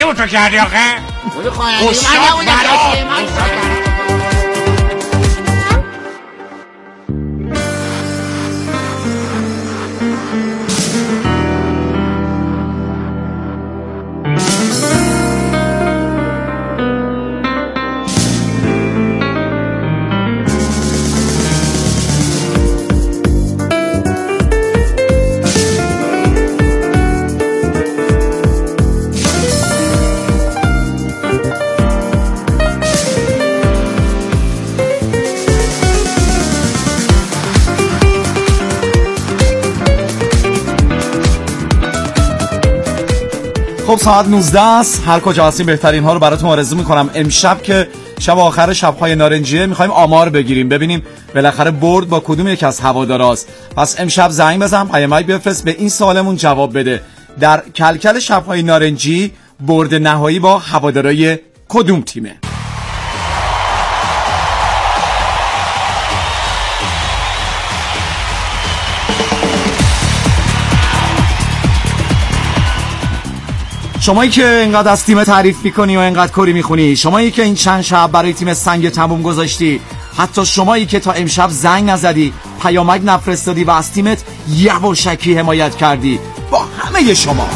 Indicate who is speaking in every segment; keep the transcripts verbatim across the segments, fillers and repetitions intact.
Speaker 1: اشتباه تو کردی آخه
Speaker 2: بودو خواهی من نبودم کسی من
Speaker 3: خب ساعت نوزده است. هر کجا هستیم بهترین ها رو براتون آرزو میکنم. امشب که شب آخر شب‌های نارنجیه میخوایم آمار بگیریم ببینیم بالاخره برد با کدوم یک از هواداراست. پس امشب زنگ بزن پیامک بفرست به این سوالمون جواب بده. در کلکل شب‌های نارنجی برد نهایی با هوادارای کدوم تیمه؟ شمایی که اینقدر از تیم تعریف میکنی و اینقدر کری میخونی، شمایی که این چند شب برای تیم سنگ تموم گذاشتی، حتی شمایی که تا امشب زنگ نزدی، پیامک نفرستادی و از تیمت یواشکی حمایت کردی، با همه شما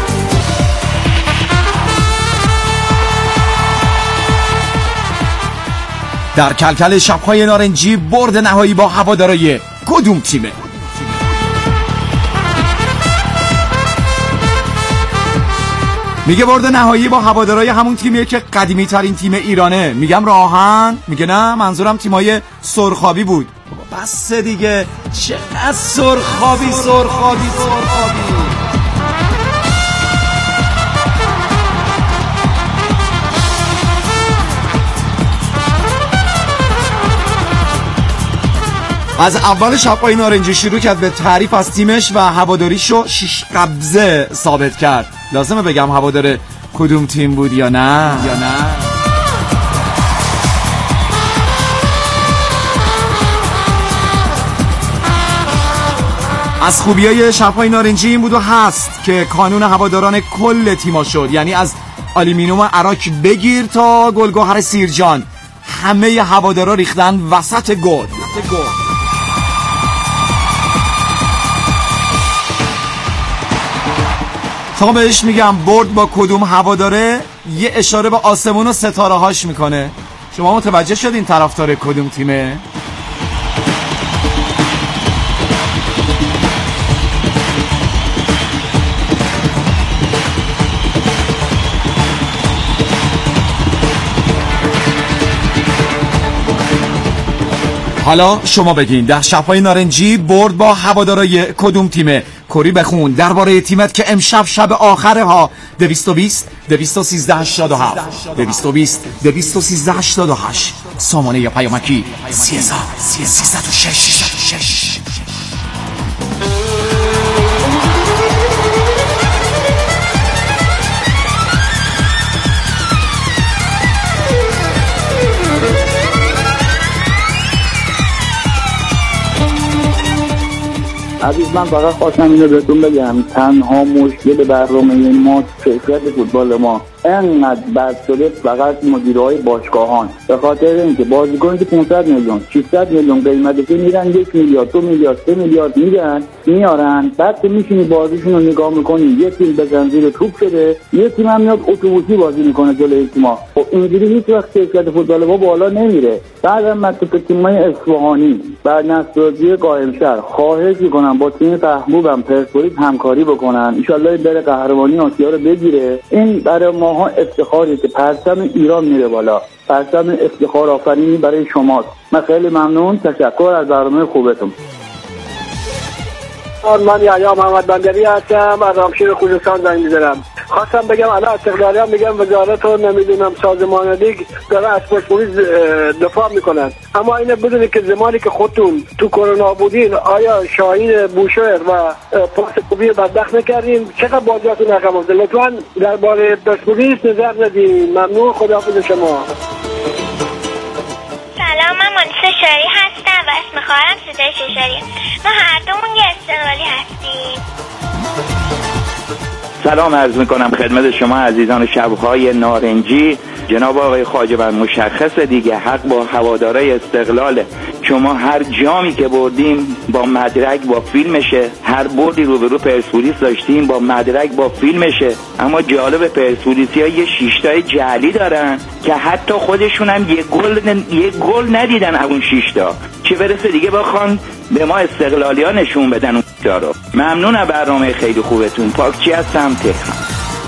Speaker 3: در کلکل شب‌های نارنجی برد نهایی با هوادارای کدوم تیمه؟ میگه برد نهایی با هوادارای همون تیمیه که قدیمی ترین تیم ایرانه. میگم راهن؟ میگه نه منظورم تیمای سرخابی بود. بس دیگه چقدر سرخابی سرخابی سرخابی. از اول شب‌های نارنجی شروع کرد به تعریف از تیمش و هواداریشو شش قبضه ثابت کرد. لازمه بگم هوادار کدوم تیم بود یا نه یا نه از خوبیای شب‌های نارنجی این بود و هست که کانون هواداران کل تیما شد. یعنی از آلومینیوم عراق بگیر تا گلگهر سیرجان همه هوادارا ریختن وسط گل. تا بهش میگم برد با کدوم هواداره، یه اشاره به آسمون و ستاره هاش میکنه. شما متوجه شدین طرفدار کدوم تیمه؟ حالا شما بگین در شب‌های نارنجی برد با هوادارای کدوم تیمه؟ کری بخون درباره تیمت که امشب شب آخره ها. دویست و بیست دویست و سیزده هشتاد و هفت دویست و بیست دویست و سیزده هشتاد و هشت سامانه یا پیامکی سی هزار سیصد و شش.
Speaker 4: عزیز من فقط خواستم اینو بهتون بگم، تنها مشکل برنامه ما کیفیت فوتبال ما انقدر بد شده فقط مدیرای باشگاهان، به خاطر اینکه بازیکنی که پانصد میلیون ششصد میلیون قیمتشه میرن یک میلیارد دو میلیارد سه میلیارد میگن میارن، بعد تو میشینی بازیشون رو نگاه میکنی یه تیم به زنجیر توپ شده، یه تیم هم میاد اتوبوسی بازی میکنه جلوی تیم‌ها. خب اینجوری هیچ وقت کیفیت فوتبال ما بالا نمیره. بعدم من تو تیم‌های اصفهانی بر نساجی قائمشهر خواهش میکنم با تیم محبوبم پرسپولیس همکاری بکنن، ان شاءالله بره قهرمانی آسیا رو بگیره. این برای ماها افتخاری که پرچم ایران میره بالا، پرچم افتخار آفرینی برای شماست. من خیلی ممنون، تشکر از برنامه خوبتون.
Speaker 5: من یحیی محمد بندری هستم، از رامشیر خوزستان زنگ می‌زنم. خواستم بگم الان استقلالیان میگم وزارت رو نمیدونم سازمان لیگ داره از پرسپولیس دفاع میکنن، اما اینو بدونید که زمانی که خودتون تو کرونا بودین آیا شاهین بوشهر و پاس کوبی بدبخت نکردین؟ چقدر بازیاتون رقم افتاد؟ لطفاً درباره پرسپولیس نظر ندین. ممنون، خداحافظ شما.
Speaker 6: سلام، من مانیسا شاری هستم و اسم خواهرم ستاره ششاریه. ما هر دومون یه استقلالی هستیم.
Speaker 1: سلام عرض میکنم خدمت شما عزیزان شبهای نارنجی. جناب آقای خواجه‌بند مشخص دیگه، حق با هوادارای استقلال. شما هر جامی که بردیم با مدرک با فیلمشه، هر بردی روبرو پرسپولیس داشتیم با مدرک با فیلمشه. اما جالب پرسپولیسی‌ها یه شیشتای جعلی دارن که حتی خودشون هم یه گل یه گل ندیدن اون شیشتا، چه برسه دیگه بخوان به ما استقلالی‌ها نشون بدن اون رو. ممنون از برنامه خیلی خوبتون. پاکچی هستم، تهران.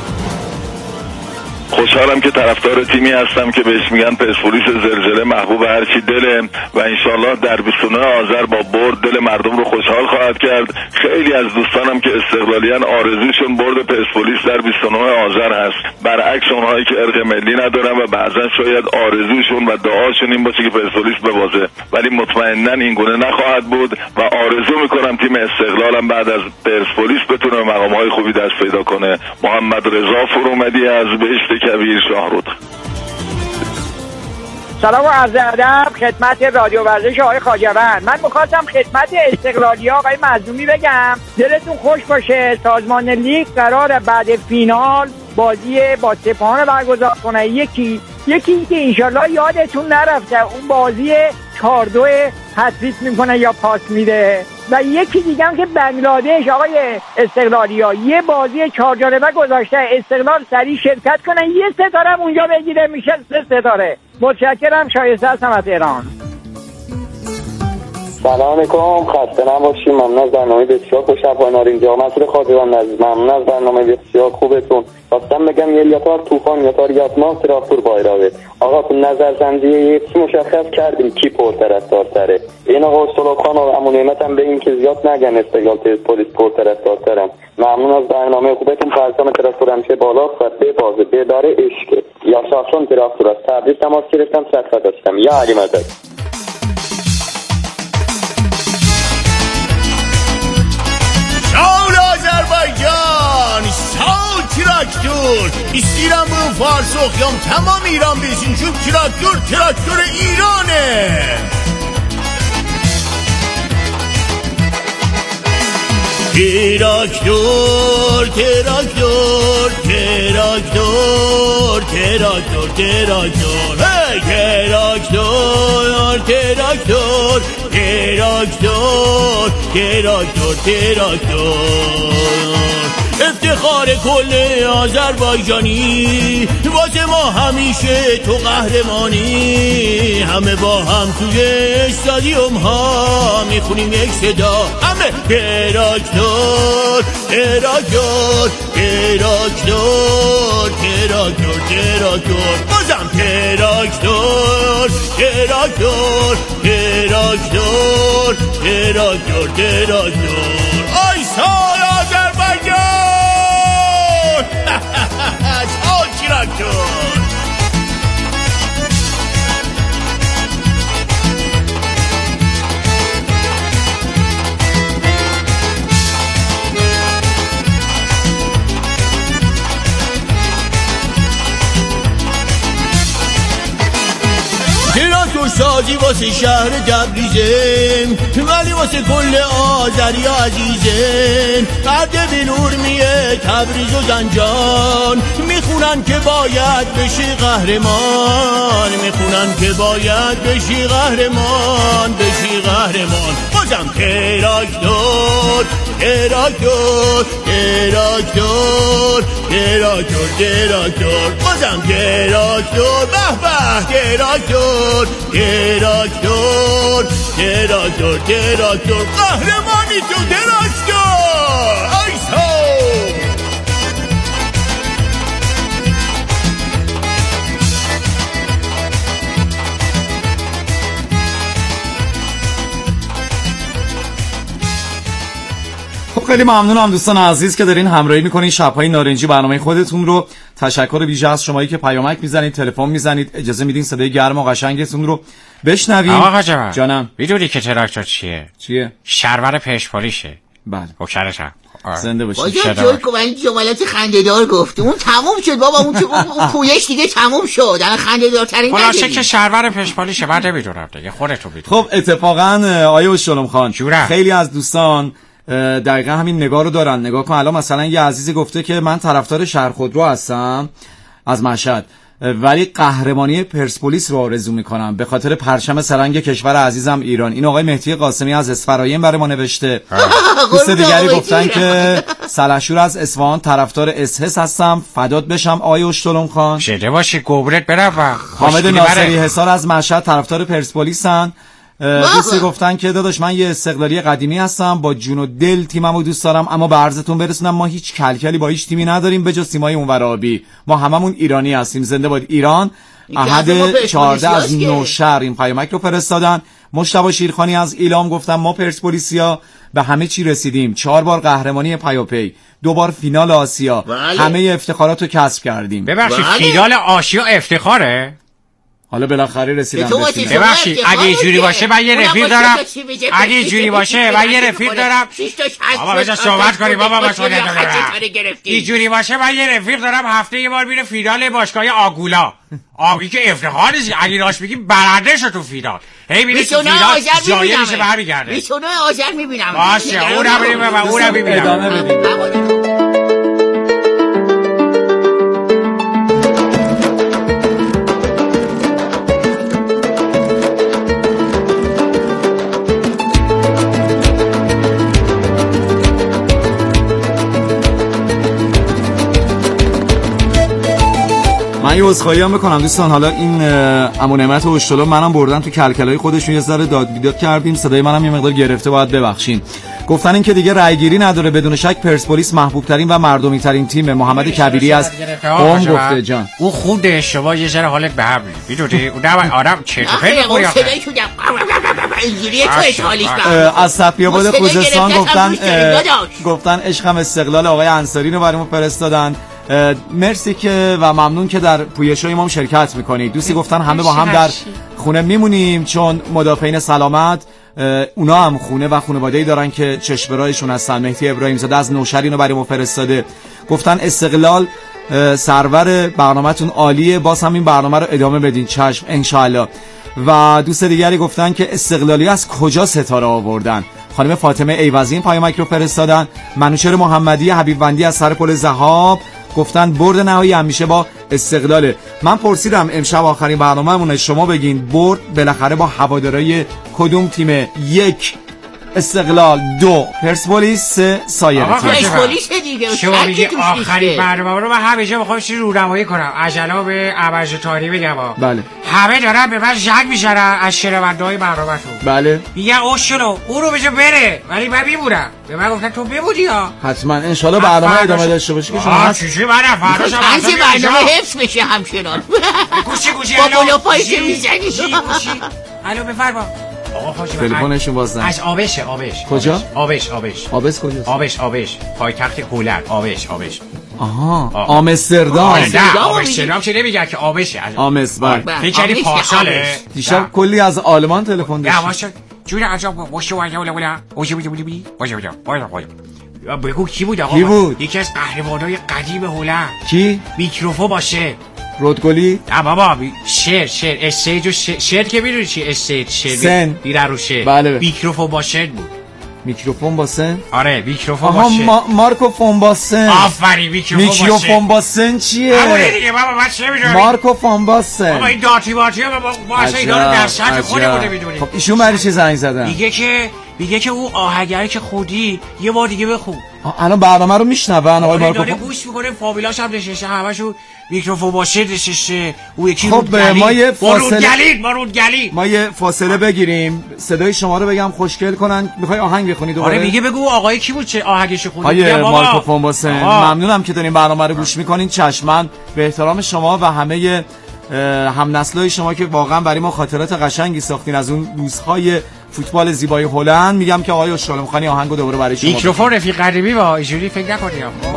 Speaker 7: خوشحالم که طرفدار تیمی هستم که بهش میگن پرسپولیس زلزله، محبوب هرچی دله و انشالله در بیست و نه آذر با برد دل مردم رو خوشحال خواهد کرد. خیلی از دوستانم که استقلالیان آرزوشون برد پرسپولیس در بیست و نه آذر هست، برعکس اونهایی که ارق ملی ندارن و بعضا شاید آرزوشون و دعاشون این باشه که پرسپولیس ببازه، ولی مطمئنا این گونه نخواهد بود و آرزو میکنم تیم استقلالم بعد از پرسپولیس بتونه مقام‌های خوبی دست پیدا کنه. محمد رضا فرومدی از بهشت کبیر شاهرود.
Speaker 8: سلام و عرض ادب خدمت رادیو ورزش آقای خواجه‌بند. من می‌خواستم خدمت استقلالی آقای مظلومی بگم دلتون خوش باشه. سازمان لیگ قراره بعد فینال بازی با سپاهان برگزار کنه. یکی یکی که انشالله یادتون نرفته اون بازی چهار دو هتریک میکنه یا پاس میده. و یکی دیگه هم که بنگلادش آقای استقلالی ها یه بازی چهار جانبه گذاشته، استقلال سریع شرکت کنن یه ستاره هم اونجا بگیره میشه سه ستاره. متشکرم. شایسته هستم از ایران.
Speaker 9: سلام علیکم، خسته نباشید. ممنون از برنامه بسیار خوب شب‌های نارنجی. مسعود خواجه‌بند عزیز، ممنون از برنامه بسیار خوبتون. خواستم بگم یه یاتار طوفان یاتار یاتما تراکتور بایراقه. آقا تو نظرسنجی یکی مشخص کردیم کی پرطرفدارتره. این آقا سلوخان و عمو نعمت هم به این که زیاد نگن استقلال پلیس پرطرفدارترن. ممنون از برنامه خوبتون. پرچم تراکتور همیشه بالاست و به بازه ببره عشق یا شاخصون تراکتور است. تبریز تماس گرفتم، صفحه داشتم. یا علی مدد.
Speaker 2: شاول آذربایجان، شاول تراکتور. ایران bu fars oxuyam tamam İran bilsin çünkü traktör traktör İran'e. Traktör, traktör, traktör, traktör, traktör, hey traktör, traktör, traktör, traktör, traktör. افتخار کل آذربایجانی واسه ما همیشه تو قهرمانی. همه با هم توی استادیوم ها میخونیم یک صدا همه تراکتور تراکتور تراکتور تراکتور تراکتور بازم تراکتور تراکتور تراکتور تراکتور تراکتور. آی سال آذربایجان سال تراکتور. تراکتور سازی واسه شهر تبریزه ولی واسه کل آذریا عزیزه. بعد به نور میه تبریز و زنجان میخونن که باید بشی قهرمان، میخونن که باید بشی قهرمان بشی قهرمان. بازم تراکتور تراکتور تراکتور تراکتور تراکتور بازم تراکتور به به تراکتور تراکتور تراکتور تراکتور قهرمانی تو تراکتور. آیسو
Speaker 3: خیلی ممنونم دوستان عزیز که دارین همراهی میکنین شب‌های نارنجی برنامه خودتون رو. تشکر ویژه از شمایی که پیامک میزنید، تلفن میزنید، اجازه میدین صدای گرم و قشنگتون رو بشنویم.
Speaker 10: آقا خواجه‌بند
Speaker 3: جانم،
Speaker 10: میدونی که تراکتور چیه؟
Speaker 3: چیه؟
Speaker 10: شرور پرسپولیسه.
Speaker 3: بله
Speaker 10: بکرشم
Speaker 3: زنده باشید.
Speaker 2: باید جوی که این جملات خنده‌دار گفت اون تموم شد بابا. اون اون پویش دیگه تموم شد. الان خنده‌دارترین
Speaker 10: خلاصه که شرور پرسپولیسه. بعد نمیدونم دیگه خودتون میدونید.
Speaker 3: خب اتفاقا آیه شلوم خان
Speaker 10: جورم.
Speaker 3: خیلی از دوستان دقیقا همین نگاه رو دارن. نگاه کن الان مثلا یه عزیزی گفته که من طرفدار شهرخودرو هستم از مشهد، ولی قهرمانی پرسپولیس رو آرزو میکنم به خاطر پرچم سرنگ کشور عزیزم ایران. این آقای مهدی قاسمی از اسفراین برای ما نوشته. دوست دیگری گفتن که سلحشور از اصفهان طرفدار اسحس هستم، فدات بشم آقای اشتلم خان.
Speaker 10: شده باشی گبرت برم.
Speaker 3: حامد ناصری حصار از مشهد طرفدار پرسپولیسن. دوستی گفتن که داداش من یه استقلالی قدیمی هستم، با جون و دل تیممو دوست دارم، اما به عرضتون برسونم ما هیچ کلکلی با هیچ تیمی نداریم به جز تیمای اونور آبی، ما هممون ایرانی هستیم. زنده باد ایران. احد چهارده از نوشهر این پیامک رو فرستادن. مجتبی شیرخانی از ایلام گفتن ما پرسپولیسیا به همه چی رسیدیم، چهار بار قهرمانی پیاپی، دو بار فینال آسیا، بله. همه افتخارات رو کسب کردیم.
Speaker 10: ببخشید بله. فینال آسیا افتخاره؟
Speaker 3: حالا بالاخره رسیدم به فینال.
Speaker 10: ببخشید اگه اینجوری باشه من یه رفیق دارم، اگه اینجوری باشه من یه رفیق دارم. بابا بذار صحبت کنی بابا با شما دارم. اینجوری باشه من یه رفیق دارم هفته یه بار میره فینال باشگاه آگولا. آبی که افتخار نیست، اگه راست بگی برنده شو تو فینال. هی میره تو فینال جایه میشه برمیگرده.
Speaker 2: میشونه آذر میبینم.
Speaker 10: باشه اونم میبینم و اونم میبینم.
Speaker 3: ادامه بدید. من یه عذرخواهی هم بکنم دوستان. حالا این عمو نعمت و اشتلم منم بردن تو کلکلای خودشون یه ذره داد بیداد کردیم، صدای منم یه مقدار گرفته، باید ببخشین. گفتن این که دیگه رایگیری نداره، بدون شک پرسپولیس محبوب ترین و مردمی ترین تیم. محمد کبیری از قم گفته جان
Speaker 10: او خود اشتباه یه ذره حالت به هم میدونی اون آدم چرت و پرت میگه.
Speaker 3: از صفی‌آباد خوزستان گفتن گفتن عشقم استقلال آقای انصاری رو برامون فرستادن. مرسی که و ممنون که در پویش‌های ما شرکت میکنید. دوستی گفتن همه با هم در خونه میمونیم چون مدافعین سلامت اونا هم خونه و خانواده‌ای دارن که چشم برایشون هستن. مهدی ابراهیم زاده از نوشهر اینو برای ما فرستاده. گفتن استقلال سرور برنامه‌تون عالیه، باز هم این برنامه رو ادامه بدین. چشم انشالله. و دوست دیگری گفتن که استقلالی از کجا ستاره آوردن. خانم فاطمه ایوزی این پیامک رو فرستادن. منوچهر محمدی حبیبوندی از سر پل ذهاب گفتن برد نهایی همیشه با استقلاله. من پرسیدم امشب آخرین برنامه‌مونه، شما بگین برد بالاخره با هوادارهای کدوم تیم؟ یک استقلال، دو پرسپولیس، سه سایر تیم.
Speaker 2: پرسپولیس دیگه.
Speaker 10: شما میگی آخرین برنامه رو من همیشه میخوام چیزی رونمایی کنم. عجلا به ابرج تاری بگم.
Speaker 3: بله.
Speaker 10: همه دارن به من ژک میزنن از شنونده‌های برنامه‌تون.
Speaker 3: بله.
Speaker 10: میگن اوشلو اون رو بشه بره، ولی من میمونم. به من گفتن تو بمونی ها.
Speaker 3: حتما ان شاء الله برنامه ادامه داشته باشه که شما
Speaker 10: هست. چجوری من فرداش
Speaker 2: هم برنامه حفظ بشه همچنان.
Speaker 10: گوشی گوشی
Speaker 2: با بلوپایی میزنی.
Speaker 10: گوشی. الو بفرما.
Speaker 3: تلفنشون بازن
Speaker 10: از آبشه. آبش
Speaker 3: کجا؟
Speaker 10: آبش آبش
Speaker 3: آبس کجاست؟
Speaker 10: آبش آبش پایتخت هلند. آبش آبش
Speaker 3: آها آمستردام.
Speaker 10: آمستردام چه نمیگه که آبشه.
Speaker 3: آمس بله.
Speaker 10: فکر کردی پارساله؟
Speaker 3: دیشب کلی از آلمان تلفن داشت.
Speaker 10: یواش جوری عجب باشه ولا ولا ولا باشه باشه باشه باشه بگو کی بود آقا؟
Speaker 3: کی بود؟
Speaker 10: یکی از قهرمانای قدیم هلند.
Speaker 3: کی؟
Speaker 10: میکروفون باشه.
Speaker 3: رودگلی؟
Speaker 10: نه بابا شعر شعر استیج و شعر که میدونی چی استیج شعر
Speaker 3: سن
Speaker 10: میره رو شعر.
Speaker 3: بله.
Speaker 10: میکروفون با شعر بود.
Speaker 3: میکروفون با سن؟
Speaker 10: آره میکروفون با شعر.
Speaker 3: ما... مارکوفون با سن.
Speaker 10: آفرین میکروفون با شعر.
Speaker 3: میکروفون با سن چیه؟
Speaker 10: همونه دیگه بابا من چه میدونی؟
Speaker 3: مارکوفون با سن.
Speaker 10: بابا این داتی باتی ها ما ما اصلا اینا رو در سطح خودمون نمیدونیم.
Speaker 3: خب ایشون برای چی زنگ زدن؟
Speaker 10: میگه که میگه که او آهنگری که خودی یه بار دیگه بخون.
Speaker 3: الان برنامه رو میشنون آقای مارکوفون.
Speaker 10: داره گوش میکنه فامیلاش هم نشسته همشون میکروفون باشه نشسته. او یکی
Speaker 3: خب ما یه فاصله
Speaker 10: گلید ما گلی
Speaker 3: ما یه فاصله بگیریم صدای شما رو بگم خوشگل کنن. میخوای آهنگ بخونی دوباره؟
Speaker 10: آره میگه بگو آقای کی بود چه آهنگش خوندی؟
Speaker 3: آیه مارکوفون باسن ممنونم که دارین برنامه رو گوش میکنین. چشمن به احترام شما و همه هم نسلای شما که واقعا برای ما خاطرات قشنگی ساختین از اون روزهای فوتبال زیبای هلند. میگم که آقای اشتلم خانی آهنگو دوباره برای شما.
Speaker 10: میکروفون رفیق قریبی با اینجوری فکر نکنی.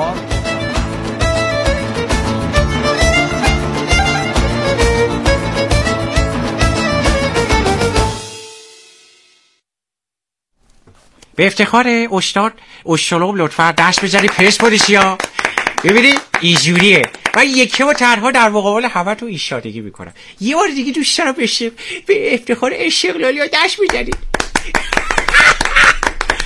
Speaker 10: به افتخار استاد اشتلم لطفا دست بزنی پرسپولیس ها. ببینید اینجوریه. من یکی و تنها در مقابل همه تو ایستادگی میکنم. یه بار دیگه دوست دارم بشه به افتخار استقلالی ها دست میزنید.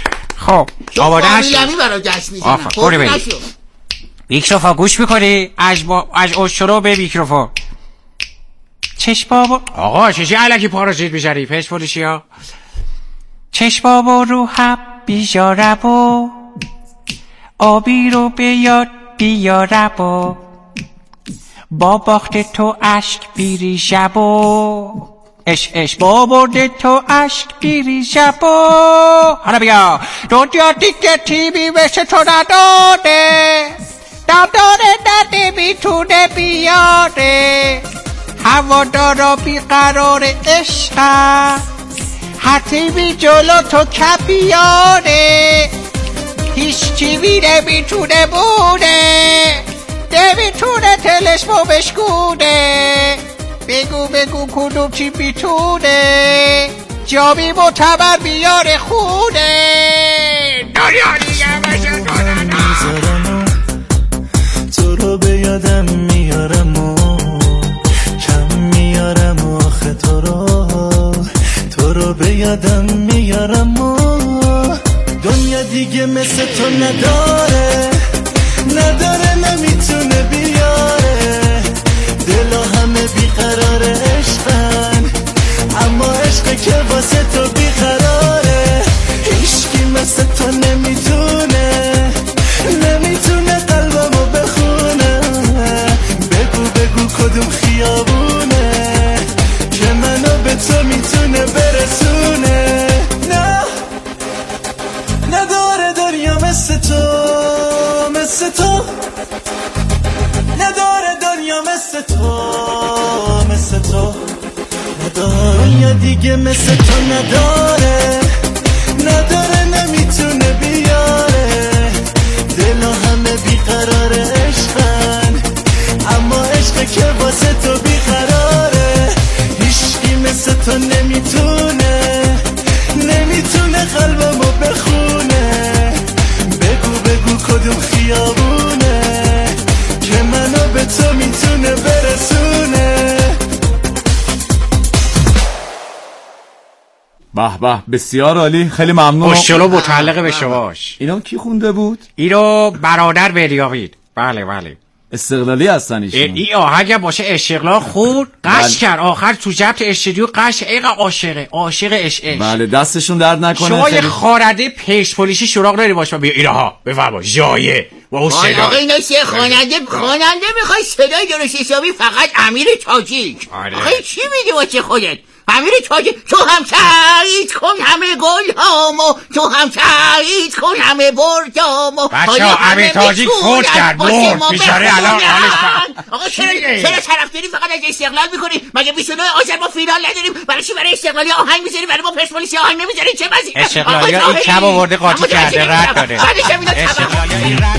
Speaker 10: خب آماده هستی؟
Speaker 2: فامیلمی برای دست میزنم.
Speaker 10: خب نشو میکروفون گوش میکنی؟ از با... از اشترو به میکروفون. چش بابا آقا چشی علکی پارازیت میزنی پس پولیسی ها. چش بابا رو حب بیجاره با آبی رو بیاد بیاره با با باخت تو عشق بیری شبا اش اش با برده تو عشق بیری شبا. حالا بیا دنیا دیگه تیمی مثل تو نداره نداره نده میتونه بیاره هوادارا بیقرار عشق هر تیمی جلو تو کبیاره هیچ چیزی نمیتونه بونه نمیتونه تلسمو بشکونه بگو بگو کدوم چی میتونه جامی معتبر بیاره خونه دنیا دیگه باشه دنیا
Speaker 11: تو رو به یادم میارم و کم میارم آخه تو رو تو رو به یادم میارم و دنیا دیگه مثل تو نداره نداره نمیتونه بیاره دلا همه بیقرار عشقن اما عشق که واسه تو بیقراره هیچکی مثل تو نمیتونه نمیتونه قلبمو بخونه بگو بگو کدوم خیابونه که منو به تو میتونه برسونه نه نداره دنیا مثل تو مثل تو نداره دنیا مثل تو مثل تو نداره دنیا دیگه مثل تو نداره نداره نمیتونه بیاره دلا همه بیقرار عشقن اما عشق که واسه تو بیقراره هیچکی مثل تو نمیتونه نمیتونه قلبمو بخونه بگو بگو کدوم خیابونه که منو به تو میتونه برسونه.
Speaker 3: به به بسیار عالی خیلی ممنون.
Speaker 10: اشترو متعلق به شماش.
Speaker 3: اینو کی خونده بود؟
Speaker 10: اینو برادر بریاوید. بله بله
Speaker 3: استقلالی هستن ایشون.
Speaker 10: ای آهنگ باشه استقلال خود قش کرد آخر تو ضبط استودیو قش ایقا عاشقه عاشق عشق.
Speaker 3: بله دستشون درد نکنه.
Speaker 10: شما یه خارده پرسپولیسی سراغ داری باشه بیا اینها بفرما جایه و اون صدا
Speaker 2: آقا اینا سه خواننده خواننده میخوای صدای درست حسابی فقط امیر تاجیک. آقا چی میگی واسه خودت امیر تاجیک تو هم تایید کن همه گل هامو تو هم تایید کن همه بردامو
Speaker 10: بچه ها امیر تاجیک فوت کرد برد بیچاره الان حالش
Speaker 2: آقا چرا چرا طرفداری فقط از استقلال میکنی مگه بیست و نه آذر ما فینال نداریم برای چی برای استقلالی آهنگ میذاری برای ما پرسپولیسی آهنگ نمیذاری چه وضعی
Speaker 10: استقلالی این کم آورده قاطی کرده رد داده استقلالی این رد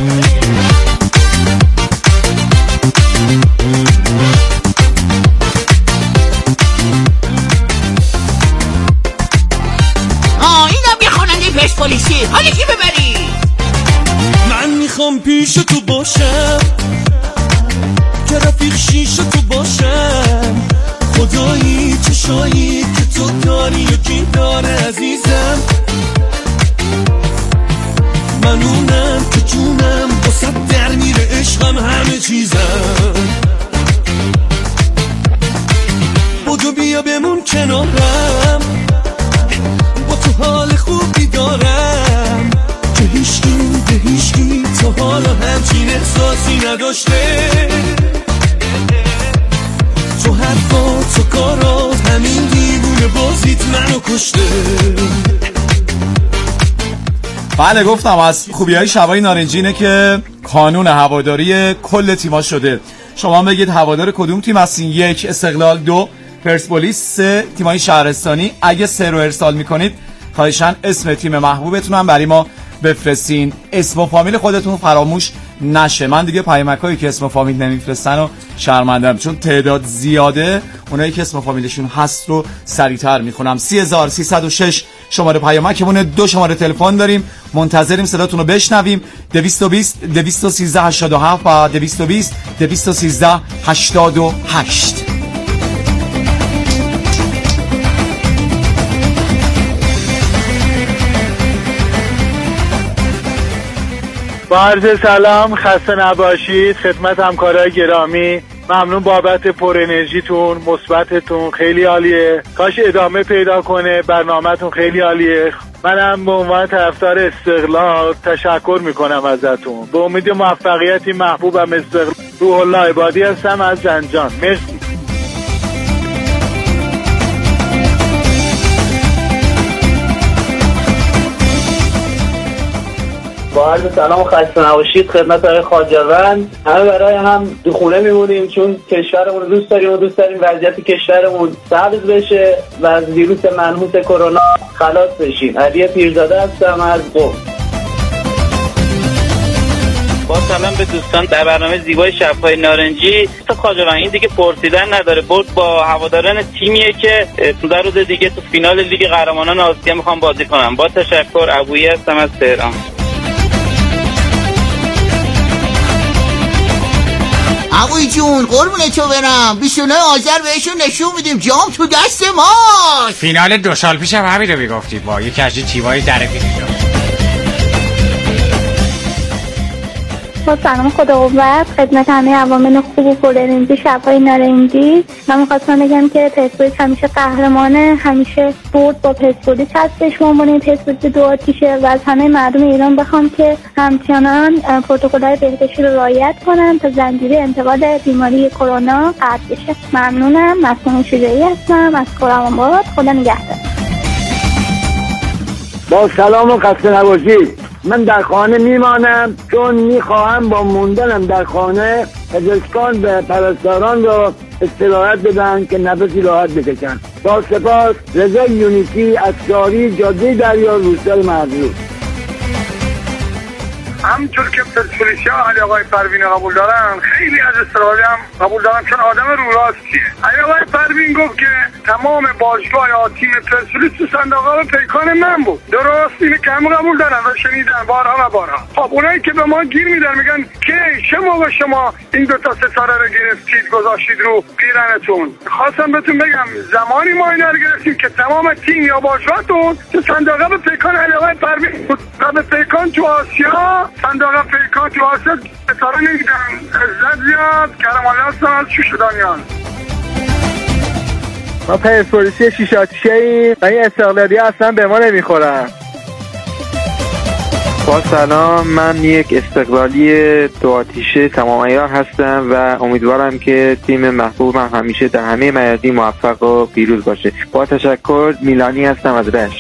Speaker 2: پرسپولیسی حالا کی ببری
Speaker 11: من میخوام پیش تو باشم که رفیق شیش تو باشم خدایی چشایی که تو داری یکی داره عزیزم من اونم که جونم واسه در میره عشقم همه چیزم بودو بیا بمون کنارم با تو حال خوبی دارم که هیچکی به هیچکی تا حالا همچین احساسی نداشته تو حرفا تو کارات همین دیوونه بازیت منو کشته.
Speaker 3: بله گفتم از خوبی های شبای نارنجی اینه که کانون هواداری کل تیما شده. شما بگید هوادار کدوم تیم هستین؟ یک استقلال، دو پرسپولیس، سه تیمای شهرستانی. اگه سه رو ارسال میکنید خواهشاً اسم تیم محبوبتون هم برای ما بفرستین، اسم و فامیل خودتون فراموش نشه. من دیگه پیامکایی که اسم و فامیل نمیفرستن و شرمندم چون تعداد زیاده، اونایی که اسم و فامیلشون هست رو سریعتر میخونم. سه هزار سیصد و شش شماره پیامکمونه، دو شماره تلفن داریم، منتظریم صداتون رو بشنویم. دویست و بیست دویست و سیزده هشتاد و هفت و دویست و بیست دویست و سیزده هشتاد و هشت.
Speaker 12: با عرض سلام، خسته نباشید خدمت همکارای گرامی. ممنون بابت پر انرژیتون، مثبتتون خیلی عالیه. کاش ادامه پیدا کنه، برنامه‌تون خیلی عالیه. منم به عنوان طرفدار استقلال تشکر میکنم ازتون. به امید موفقیتی محبوبم استقلال. روح الله عبادی هستم از زنجان. مرسی.
Speaker 13: با عرض سلام و خسته نباشید خدمت آقای خواجوند. همه برای هم تو خونه میمونیم چون کشورمون رو دوست داریم و دوست داریم وضعیت کشورمون سبز بشه و از ویروس منحوس کرونا خلاص بشیم. علی پیرزاده هستم از قم.
Speaker 14: با سلام به دوستان در برنامه زیبای شب‌های نارنجی. تو خواجوند این دیگه پرسیدن نداره، برد با هواداران تیمیه که در روز دیگه تو فینال لیگ قهرمانان آسیا میخوام بازی کنم. با تشکر، ابویی هستم از تهران.
Speaker 2: عبوی جون قربونه تو برم، بیست و نه آذر بهشون نشون میدیم جام تو دست ماست.
Speaker 10: فینال دو سال پیش هم همین رو میگفتید با یکی از تیمای در فینال.
Speaker 15: با سلام خدا قوت خدمت همه عوامل خوب و پر انرژی شب‌های نارنجی. من می‌خواستم بگم که پرسپولیس همیشه قهرمانه، همیشه برد با پرسپولیس هستش. ما مونیم پرسپولیس دو آتیشه و از همه مردم ایران بخوام که همچنان پروتکل‌های بهداشتی رو رعایت کنن تا زنجیره انتقال بیماری کرونا قطع بشه. ممنونم. مسئول شجاعی هستم از کرم‌آباد. خدا نگهدار.
Speaker 4: با سلام و خسته نباشید. من در خانه میمانم چون میخواهم با موندنم در خانه پزشکان به پرستاران رو استراحت بدن که نفسی راحت بکشن. با سپاس، رضا یونیتی از شاری جاده دریا روستای مهدوی.
Speaker 16: همونطور که پرسپولیس‌ها علی آقای پروین قبول دارن، خیلی از استقلالی هم قبول دارن چون آدم رو راستیه. علی آقای پروین گفت که تمام باشگاه یا تیم پرسپولیس تو صندوق پیکان من بود. درست اینه که هم قبول دارن و شنیدن بارها و بارها. خب اونایی که به ما گیر میدن میگن که شما و شما این دو تا ستاره رو گرفتید گذاشتید رو پیرنتون. خواستم بهتون بگم زمانی ما اینا رو گرفتیم که تمام تیم یا باشگاهتون تو صندوق پیکان علی آقای پروین بود. و پیکان تو آسیا صندوق پیکان تو آسیا ستاره نمیدن. عزت زیاد کرمالی هستم از شوشدانیان.
Speaker 12: ما پرسپولیسی شیش آتیشه ایم و این استقلالی اصلا به ما نمیخورن.
Speaker 17: با سلام، من یک استقلالی دو آتیشه تمام عیار هستم و امیدوارم که تیم محبوبم همیشه در همه میادین موفق و پیروز باشه. با تشکر، میلانی هستم از رشت.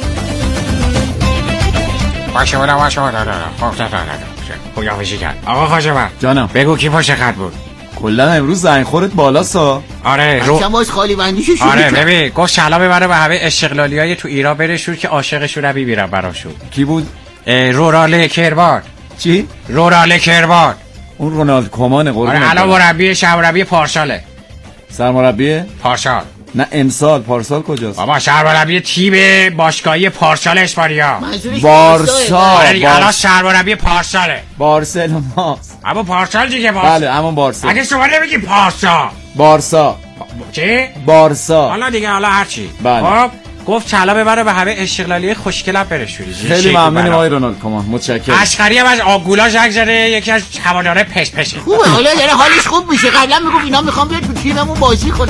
Speaker 10: باشه بودم باشه بودم خوب دادم خویا بشی کرد. آقا خواجوند
Speaker 3: جانم
Speaker 10: بگو کی پشت خط بود؟
Speaker 3: کلا امروز زنگ خورت بالا سا.
Speaker 10: آره رو
Speaker 2: باز خالی بندیشو شروع
Speaker 10: آره ببین گفت شلا ببره به همه استقلالیای تو ایران برشون که عاشقشون رو ببینن براشون.
Speaker 3: کی بود؟
Speaker 10: روراله کربار.
Speaker 3: چی؟
Speaker 10: روراله کربار.
Speaker 3: اون رونالد کومان قربون.
Speaker 10: آره الان مربی سرمربی پارساله.
Speaker 3: سرمربی
Speaker 10: پارسال.
Speaker 3: نه امسال. پارسال کجاست؟
Speaker 10: بابا سرمربی تیم باشگاهی پارسال اسپانیا.
Speaker 3: بارسا.
Speaker 10: آره الان سرمربی پارساله.
Speaker 3: بارسلوناست.
Speaker 10: اما پارسال دیگه بارسا.
Speaker 3: بله همون بارسا.
Speaker 10: اگه شما نمیگی پارسا.
Speaker 3: بارسا.
Speaker 10: چی؟
Speaker 3: بارسا.
Speaker 10: حالا دیگه حالا هر چی.
Speaker 3: بله.
Speaker 10: خب گفت چلا ببره به همه استقلالی خوشگلم برشوری.
Speaker 3: خیلی ممنونم آقای رونالد کومان، متشکرم.
Speaker 10: اشقری هم از آگولا زنگ زده، یکی از هواداره پش پشه.
Speaker 2: خوبه حالا داره حالش خوب میشه. قبلا میگفت اینا میخوام بیاد تو تیممون بازی کنن.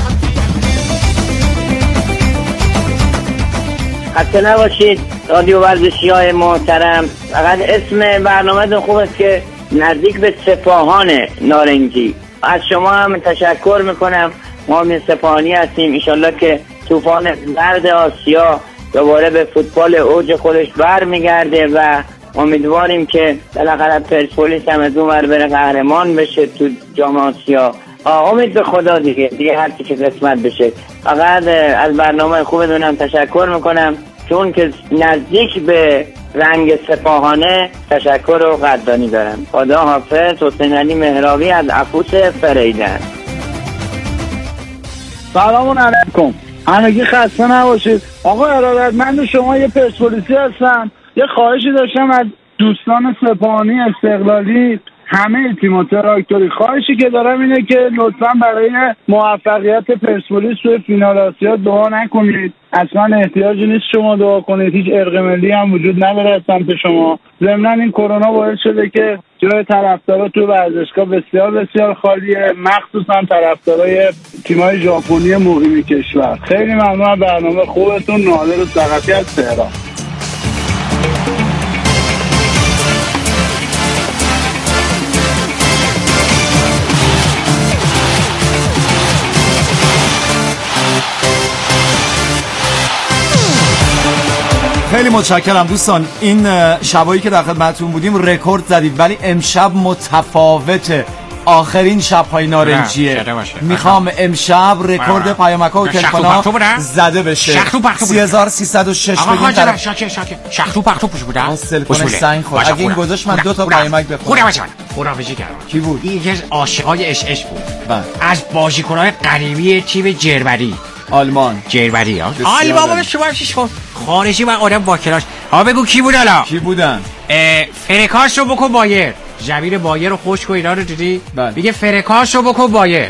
Speaker 8: خسته نباشید رادیو ورزشی‌های محترم. فقط اسم برنامه‌تون خوب است که نزدیک به سپاهان نارنجی. از شما هم تشکر میکنم. ما من سپاهانی هستیم. انشالله که طوفان زرد آسیا دوباره به فوتبال اوج خودش برمیگرده و امیدواریم که بالاخره پرسپولیس هم از اون ور بره قهرمان بشه تو جام آسیا. امید به خدا دیگه دیگه هر چی که قسمت بشه. فقط از برنامه خوبتون هم تشکر میکنم چون که نزدیک به رنگ سپاهانه تشکر و قدردانی دارم. خدا حافظ. حسین علی مهراوی از افوس فریدن.
Speaker 4: سلام علیکم. همگی خسته نباشید. آقا ارادتمند شما یه پرسپولیسی هستم. یه خواهشی داشتم از دوستان سپاهانی استقلالی
Speaker 12: همه تیم‌ها تراکتوری. خواهشی که دارم اینه که لطفاً برای موفقیت پرسپولیس توی فینال آسیا دعا نکنید. اصلا احتیاجی نیست شما دعا کنید، هیچ ارق ملی هم وجود نداره از سمت شما. ضمناً این کرونا باعث شده که جای طرفدارا تو ورزشگاه بسیار بسیار خالیه، مخصوصا طرفدارای تیم‌های ژاپنی مقیم کشور. خیلی ممنون از برنامه خوبتون. نادر ثقفی از تهران.
Speaker 3: خیلی متشکرم دوستان. این شبایی که در خدمتتون بودیم رکورد زدید، ولی امشب متفاوته. آخرین شب‌های نارنجیه. میخوام امشب رکورد پیامک‌ها و تلفن‌ها زده بشه. سه هزار و سیصد و شش
Speaker 10: بگیم طرف شاکر شاکر شخطو پختو پوش بودم.
Speaker 3: اون تلفن سنگ خورد. اگه این گذاشت من دو تا پیامک بخورم.
Speaker 10: خودم باشه. خداحافظی کردم.
Speaker 3: کی بود؟
Speaker 10: این یکی از عاشقای اش اش بود. از بازیکن‌های غریبی تیم جرمنی.
Speaker 3: آلمان.
Speaker 10: جرمنی ها. آلمان بابا شما چیش خارجی من آدم با کلاس. ها بگو کی بود حالا؟
Speaker 3: کی بودن؟
Speaker 10: فرکاشو بکن بایر. زمین بایر رو خوش کن اینا رو دیدی؟
Speaker 3: بله.
Speaker 10: میگه فرکاشو بکن بایر.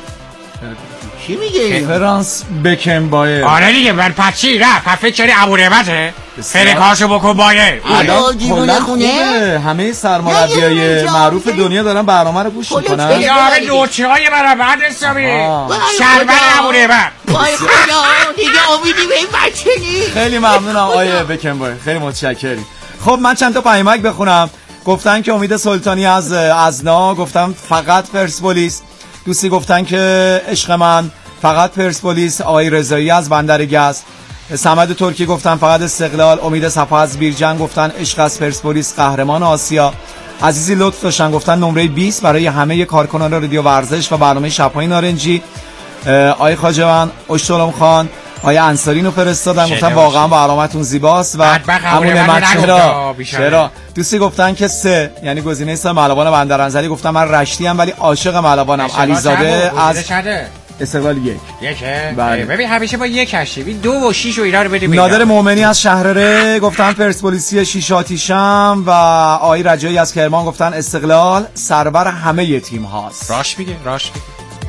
Speaker 2: چی میگه؟
Speaker 3: فرانس بکن بایر.
Speaker 10: آره دیگه من پچی رفت. فکر کردی ابو رحمته؟ فرکاشو بکن بایر.
Speaker 3: الان دیوونه خونه همه سرمربیای معروف دنیا دارن برنامه رو گوش میکنن.
Speaker 10: آره نوچه‌های برابر حسابی. شربت ابو رحمت.
Speaker 2: وای خدا دیگه امیدی به این بچه نیست.
Speaker 3: خیلی ممنونم آیه بکن بایر. خیلی متشکریم. خب من چند تا پیامک بخونم. گفتن که امید سلطانی از ازنا، گفتم فقط پرسپولیس. دوستی گفتن که عشق من فقط پرسپولیس. آقای رضایی از بندرگس. صمد ترکی گفتن فقط استقلال. امید صفا از بیرجن گفتن عشق از پرسپولیس قهرمان آسیا. عزیزی لطف داشتن گفتن نمره بیست برای همه کارکنان رادیو ورزش و برنامه شب‌های نارنجی. آقای خواجه‌وند اشتولم خان آقای انصاری رو فرستادن گفتن واقعا برنامه‌تون زیباست و همون من چرا چرا دوستی گفتن که سه یعنی گزینه سه ملوان بندرانزلی. گفتم من رشتی ام ولی عاشق ملوانم. علیزاده از استقلال یک
Speaker 10: یکه ببین همیشه با یک هشتی دو و شیش و اینا رو بدیم.
Speaker 3: نادر مومنی از شهرره گفتن پرسپولیسی شیش آتیشم و آقای رجایی از کرمان گفتن استقلال سرور همه تیم هاست.
Speaker 10: راش میگه راش میگه.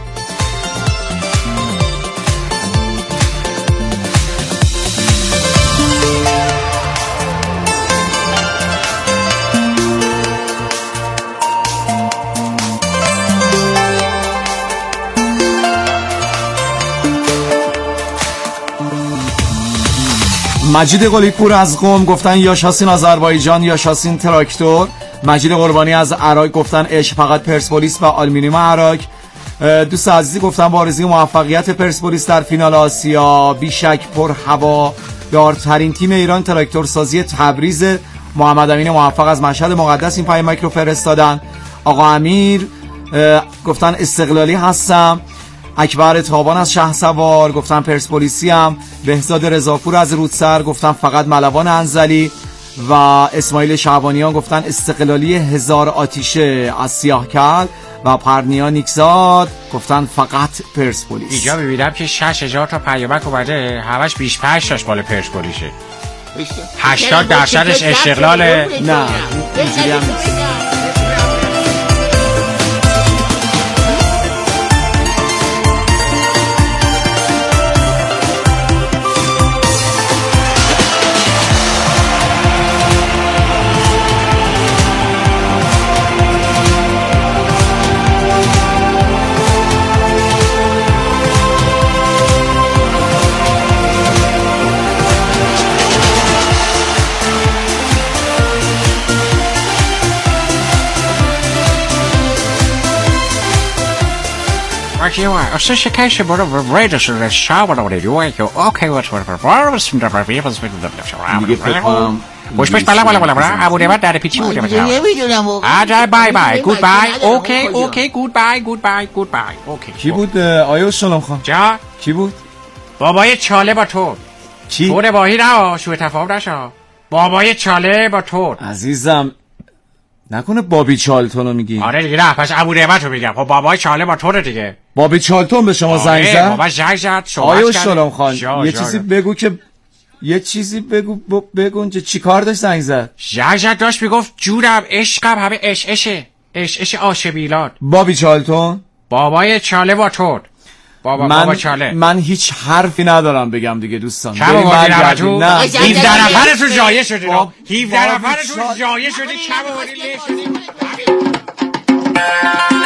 Speaker 3: مجید قلیپور از قم گفتن یاشاسین آذربایجان یاشاسین تراکتور. مجید قربانی از عراق گفتن عشق فقط پرسپولیس و آلومینیوم عراق. دوست عزیزی گفتن با آرزوی موفقیت پرسپولیس در فینال آسیا. بیشک پر هوا دارترین تیم ایران تراکتور سازی تبریز. محمد امین موفق از مشهد مقدس این پیامک رو فرستادن. آقا امیر گفتن استقلالی هستم. اکبر تابان از شهسوار گفتن پرسپولیسی هم. بهزاد رضاپور از رودسر گفتن فقط ملوان انزلی و اسماعیل شعبانیان گفتن استقلالی هزار آتیشه از سیاهکل و پرنیا نیکزاد گفتن فقط پرسپولیس.
Speaker 10: اینجا ببینم که شش هزار تا پیامک اومده همش بیست و پنج تاش مال پرسپولیسه. هشتاد درصدش استقلاله.
Speaker 3: نه اینجوری هم نیست.
Speaker 10: Aqui eu acho que quer se bora ver isso de sábado ou de hoje que ok what's what for us from the previous with the Pues pues para la palabra Abu Dhabi در پیچی بوده مثلا آجا بای بای گود بای اوکی اوکی گود بای گود بای گود بای اوکی.
Speaker 3: کی بود آیا سلام خان؟
Speaker 10: جا
Speaker 3: کی بود؟
Speaker 10: بابای چاله با تو.
Speaker 3: چی؟
Speaker 10: تو باهی نه شو تفاهم نشه. بابای چاله با تو.
Speaker 3: عزیزم نکنه بابی چالتون میگی؟
Speaker 10: آره دیگه نه پس ابو رحمت رو میگم. خب بابای چاله با تو دیگه.
Speaker 3: بابی چالتون به شما زنگ زد؟
Speaker 10: بابا زنگ زد صحبت
Speaker 3: آیا سلام خان یه چیزی بگو که یه چیزی بگو بگو چی کار داشت زنگ زد؟
Speaker 10: زنگ زد داشت میگفت جورم عشقم همه اش اشه. اش اش آش بیلاد.
Speaker 3: بابی چالتون؟
Speaker 10: بابای چاله با تود. بابا
Speaker 3: من
Speaker 10: بابا چاله.
Speaker 3: من هیچ حرفی ندارم بگم دیگه دوستان.
Speaker 10: کم آوردی نبتو؟
Speaker 3: نه
Speaker 10: هفده نفرتون جایه شدی. هفده نفرتون جایه شدی. کم آوردی.